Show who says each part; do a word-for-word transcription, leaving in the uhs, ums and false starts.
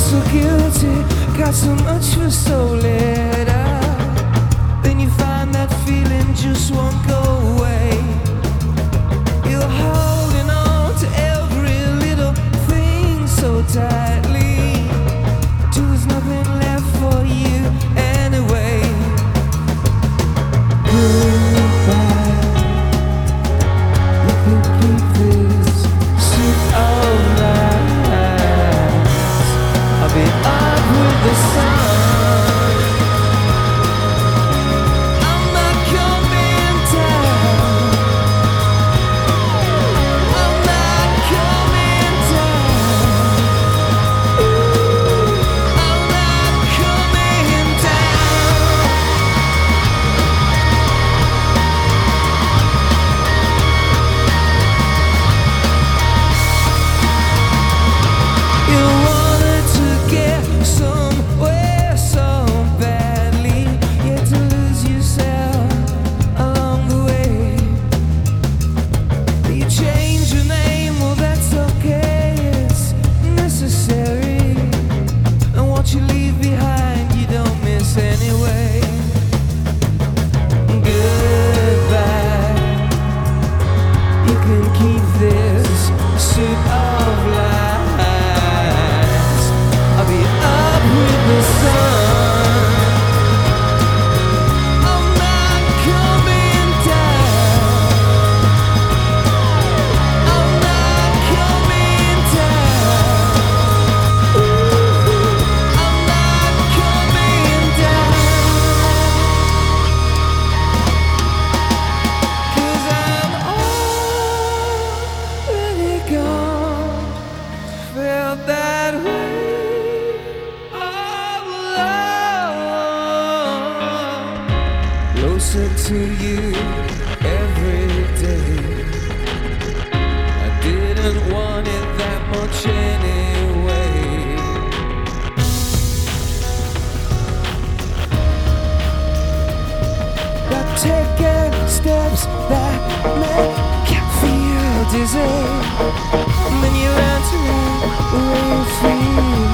Speaker 1: so guilty, got so much for so little. Then you find that feeling just won't go away. You're holding on to every little thing so tightly, till there's nothing left for you anyway. Goodbye. You can keep this suit of lies. I'll be up with the sun. I'm not coming down. I'm not coming down. I'm not coming down. You wanted to get somewhere so badly, yet to lose yourself along the way. You change your name, well that's okay, it's necessary. And what you leave behind you don't miss anyway. Goodbye. You can keep this suit of lies. I'll be up with the sun. I'm not coming down. I'm not coming down. I'm not coming down. 'Cause I'm already gone. Felt that way all along. Closer to you every day. I didn't want it that much anyway. Got taking steps that make you feel dizzy. And then you learn to live the way you feel.